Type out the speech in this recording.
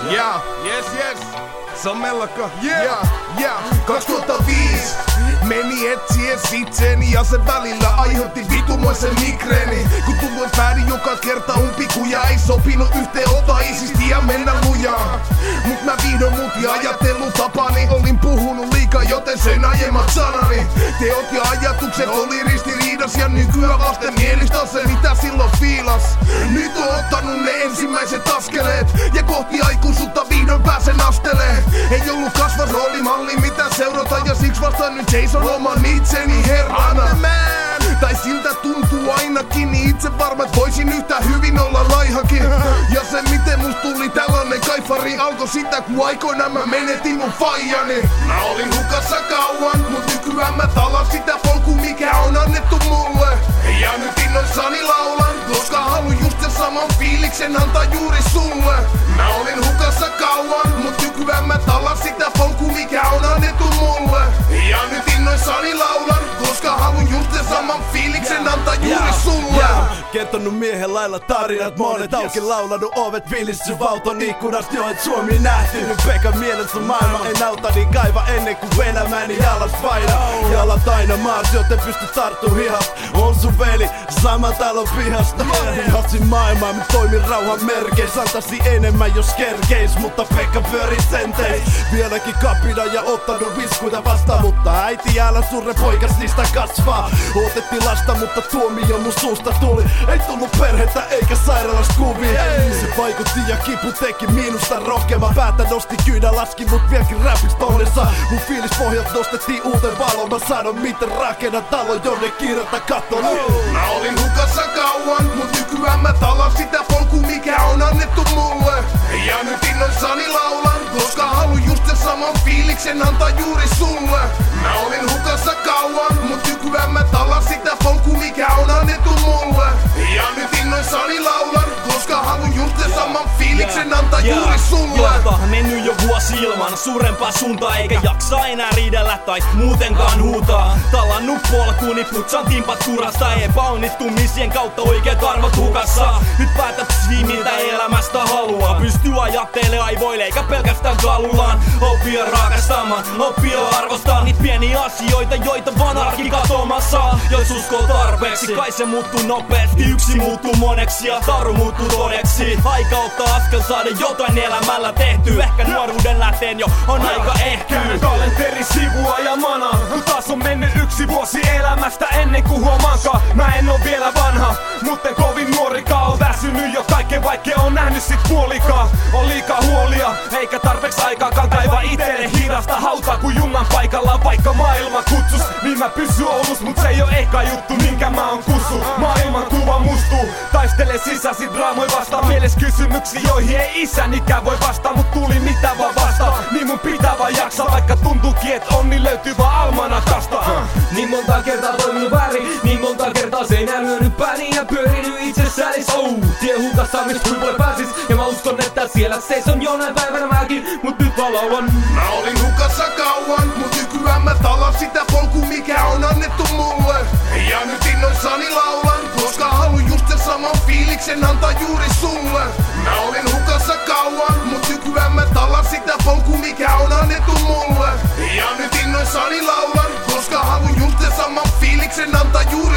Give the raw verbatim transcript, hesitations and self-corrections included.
Yeah, yes, yes. Se on mellakka. Yeah, yeah, yeah. kaksituhattaviisi meni etsien itseeni ja sen välillä aiheutti vitumoisen migreeni. Kun tunnuin päädin joka kerta umpikuja, ei sopinut yhteen ota isisti ja mennä lujaa. Mut mä vihdoin muutin ajattelutapani, olin puhunut liikaa joten söin aiemmat sanani. Teot ja ajatukset oli ristiriidas ja nykyään vasten mielistä on se mitä silloin fiilas. Nyt oon ottanut ne ensimmäiset askeleet ja kohti aikuisuutta vihdoin pääsen asteleen. Ei ollut kasvasroolimalli mitä seurata ja siksi vastaan nyt Jason oman itseni herrana. Tai siltä tuntuu ainakin, niin itse varmat voisin yhtä hyvin olla laihakin. Ja se miten musta tuli tällainen kaifari alkoi sitä kun aikoinaan mä menetin mun faijani. Mä olin hukassa kauan, mut nykyään mä talan sitä polkua mikä on annettu mulle. Ja nyt innoissani laulan, koska haluan just sen saman fiiliksen antaa juuri sulle. Mä olin hukassa kauan, mut nykyään mä talan sitä polkua mikä on annettu mulle. Ja nyt innoissani laulan, koska haluan just sen saman fiiliksen antaa juuri sulle. Kertonut miehen lailla tarinat, monet auki laulanut ovet vilissy vauton ikkunasta joet Suomi nähty. Nyt Pekan mielessä maailma ei nauta niin kaiva ennen kuin elämäni alas paina. Jalat aina maas joten pysty tarttuu hihast. On sun veli sama talon pihasta. Jatsin maailmaa mä toimin rauhan merkeis. Antasi enemmän jos kerkeis, mutta Pekka pyöri senteis. Vieläkin kapina ja ottanut viskuita vastaan, mutta äiti älä surre poikas niistä kasvaa. Otettiin lasta mutta tuomio mun suusta tuli. Ei tullut perhettä eikä sairaalasta kuvia. Se vaikutti ja kipu teki miinusta rohkeamman. Päätä nosti kyynä laski mut vieläkin räpis tonnessa. Mun fiilispohjat nostettiin uuteen valoon. Mä sanon miten rakennan talon jonne kiiretä katton. Mä olin hukassa kauan, mut nykyään mä talan sitä polkua mikä on annettu mulle. Ja nyt innoissani laulan, koska haluan just sen saman fiiliksen antaa juuri sulle. Mä olin hukassa kauan, mut nykyään mä talan sitä polkua mikä on annettu mulle. Ja nyt innoissani laulan, koska haluan just sen saman fiiliksen antaa yeah, juuri sulle. Jolta mennyt jo vuosi ilman suurempaa suuntaa, eikä jaksa enää riidellä tai muutenkaan huutaa. Tallannut polkuuni, putsan timpat kurasta, epäonnistumisien kautta oikeet arvot hukassa. Nyt päätät mitä elämästä haluaa, pystyy ajattelemaan aivoille eikä pelkästään kalullaan. Oppia rakastamaan, oppia arvostaa niitä pieniä asioita, joita vaan arki katomassa. Jos uskoo tarpeeksi, kai se muuttuu nopeasti. Yksi muuttuu moneksi ja taru muuttuu todeksi. Aika ottaa askel saada jotain elämällä tehty. Ehkä nuoruuden lähteen jo on aika ehtyy. Käännän kalenteri sivua ja manaa, kun taas on mennyt yksi vuosi elämästä ennen kuin huomaankaan. Mä en oo vielä vanha, mutten kovin nuorikaan. On väsynyt jo kaikkeen vaikke on nähnyt sit puolikaa. On liikaa huolia, eikä tarpeeksi aikaakaan kaiva itelle hidasta hautaa. Kun junnan paikallaan vaikka maailma kutsus, niin mä pysy Oulus, mut se ei oo eka juttu minkä mä oon kussu. Maailman kuva mustuu, taistele sisäsi draamoja vastaan. Mieles kysymyksiä joihin ei isänikään voi vastaa, mut tuli mitä vaan vastaan. Niin mun pitää vaan jaksaa, vaikka tuntuukin et onni löytyy vaan almanakasta. Niin monta kertaa toiminut väärin, niin monta kertaa seinään lyönyt pääni ja pyörinyt itsessänis. Oh, tie hukassa mist kuin voi pääsis, ja mä uskon että siellä seison jonain päivänä mäkin, mut nyt vaan laulan. Mä olin hukassa kauan, mut nykyään mä talan sitä polkua mikä on annettu mulle. Ja nyt innoissani laulan, koska haluan just sen saman fiiliksen antaa juuri sulle. Mä olin hukassa kauan, mut nykyään mä talan sitä polkua mikä on annettu mulle. Ja nyt innoissani laulan, koska haluan just sen saman fiiliksen antaa juuri